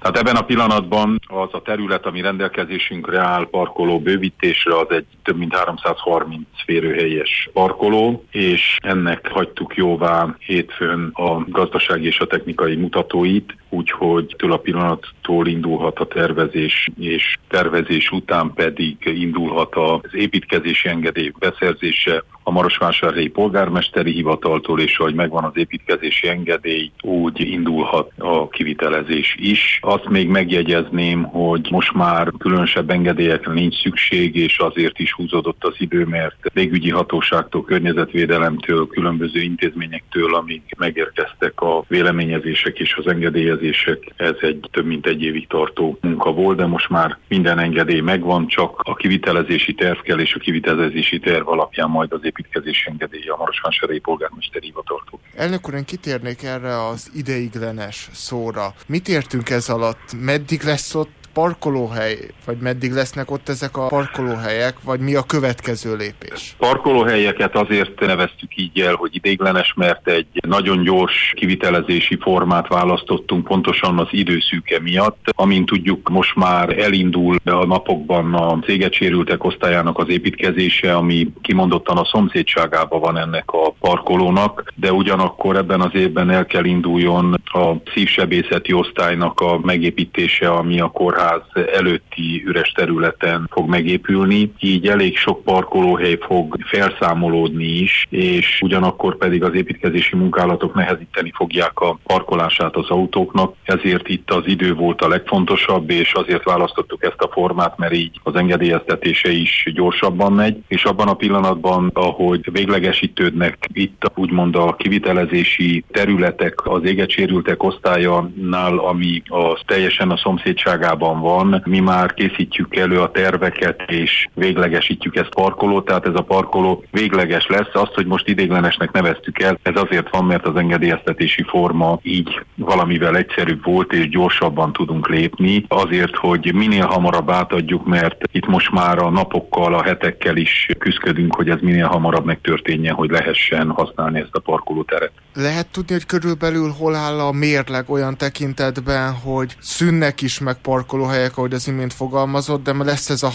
Hát ebben a pillanatban az a terület, ami rendelkezésünkre áll parkoló bővítésre, az egy több mint 330 férőhelyes parkoló, és ennek hagytuk jóvá hétfőn a gazdasági és a technikai mutatóit, úgyhogy től a pillanattól indulhat a tervezés, és tervezés után pedig indulhat az építkezési engedély beszerzése a Marosvásárhelyi polgármesteri hivataltól, és ahogy megvan az építkezési engedély, úgy indulhat a kivitelezés is. Azt még megjegyezném, hogy most már különösebb engedélyekre nincs szükség, és azért is húzódott az idő, mert légügyi hatóságtól, környezetvédelemtől, különböző intézményektől, amíg megérkeztek a véleményezések és az engedélyezések, ez egy több mint egy évig tartó munka volt, de most már minden engedély megvan, csak a kivitelezési terv kell, és a kivitelezési terv alapján majd az építkezési engedélye a Marosvásárhelyi polgármesteri hivataltól. Elnök úr, én kitérnék erre az ideiglenes szóra. Mit értünk ez alatt? Meddig lesz ott parkolóhely, vagy meddig lesznek ott ezek a parkolóhelyek, vagy mi a következő lépés? Parkolóhelyeket azért neveztük így el, hogy ideiglenes, mert egy nagyon gyors kivitelezési formát választottunk pontosan az időszűke miatt. Amint tudjuk, most már elindul a napokban a éget-sérültek osztályának az építkezése, ami kimondottan a szomszédságában van ennek a parkolónak, de ugyanakkor ebben az évben el kell induljon a szívsebészeti osztálynak a megépítése, ami a kórház előtti üres területen fog megépülni, így elég sok parkolóhely fog felszámolódni is, és ugyanakkor pedig az építkezési munkálatok nehezíteni fogják a parkolását az autóknak, ezért itt az idő volt a legfontosabb, és azért választottuk ezt a formát, mert így az engedélyeztetése is gyorsabban megy, és abban a pillanatban, ahogy véglegesítődnek itt úgymond a kivitelezési területek az éget-sérültek osztályánál, ami az teljesen a szomszédságában van. Mi már készítjük elő a terveket, és véglegesítjük ezt parkolót, tehát ez a parkoló végleges lesz. Azt, hogy most ideiglenesnek neveztük el, ez azért van, mert az engedélyeztetési forma így valamivel egyszerűbb volt, és gyorsabban tudunk lépni. Azért, hogy minél hamarabb átadjuk, mert itt most már a napokkal, a hetekkel is küzdködünk, hogy ez minél hamarabb megtörténjen, hogy lehessen használni ezt a parkolóteret. Lehet tudni, hogy körülbelül hol áll a mérleg olyan tekintetben, hogy szűnnek is meg parkolóhelyek, ahogy az imént fogalmazott, de lesz ez a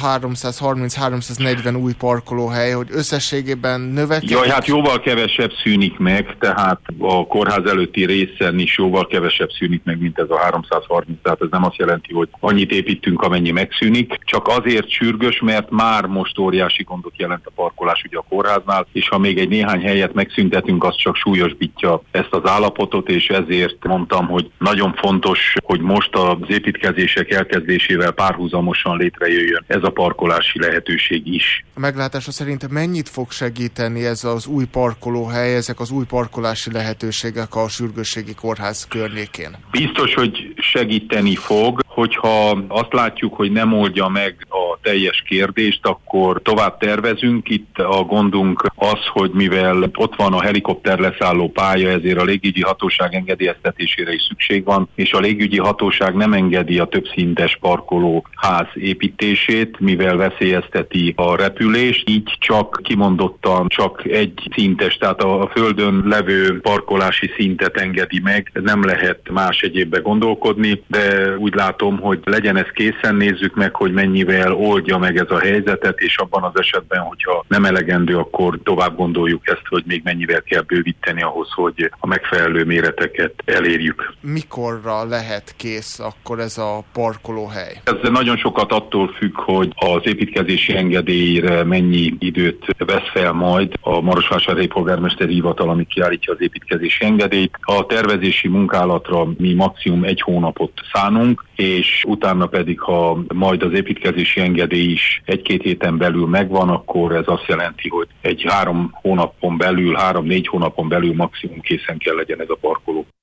330-340 új parkolóhely, hogy összességében növekedik? Jaj, hát jóval kevesebb szűnik meg, tehát a kórház előtti részen is jóval kevesebb szűnik meg, mint ez a 330, tehát ez nem azt jelenti, hogy annyit építünk, amennyi megszűnik, csak azért sürgős, mert már most óriási gondot jelent a parkolás ugye a kórháznál, és ha még egy néhány helyet megszüntetünk, az csak súlyosbítja ezt az állapotot, és ezért mondtam, hogy nagyon fontos, hogy most az építkezések elkezdésével párhuzamosan létrejöjjön ez a parkolási lehetőség is. A meglátása szerint mennyit fog segíteni ez az új parkolóhely, ezek az új parkolási lehetőségek a sürgősségi kórház környékén? Biztos, hogy segíteni fog, hogyha azt látjuk, hogy nem oldja meg a teljes kérdést, akkor tovább tervezünk. Itt a gondunk az, hogy mivel ott van a helikopter leszálló pálya, ezért a légügyi hatóság engedélyeztetésére is szükség van, és a légügyi hatóság nem engedi a többszintes parkolóház építését, mivel veszélyezteti a repülést, így csak kimondottan csak egy szintes, tehát a földön levő parkolási szintet engedi meg, nem lehet más egyébbe gondolkodni, de úgy látom, hogy legyen ez készen, nézzük meg, hogy mennyivel oldja meg ez a helyzetet, és abban az esetben, hogyha nem elegendő, akkor tovább gondoljuk ezt, hogy még mennyivel kell bővíteni ahhoz, hogy a megfelelő méreteket elérjük. Mikorra lehet kész akkor ez a parkolóhely? Ez nagyon sokat attól függ, hogy az építkezési engedélyre mennyi időt vesz fel majd a Marosvásárhelyi polgármesteri hivatal, ami kiállítja az építkezési engedélyt. A tervezési munkálatra mi maximum 1 hónapot szánunk, és utána pedig, ha majd az építkezési engedély is 1-2 héten belül megvan, akkor ez azt jelenti, hogy egy 3 hónapon belül, 3-4 hónapon belül maximum készen kell legyen ez a parkoló.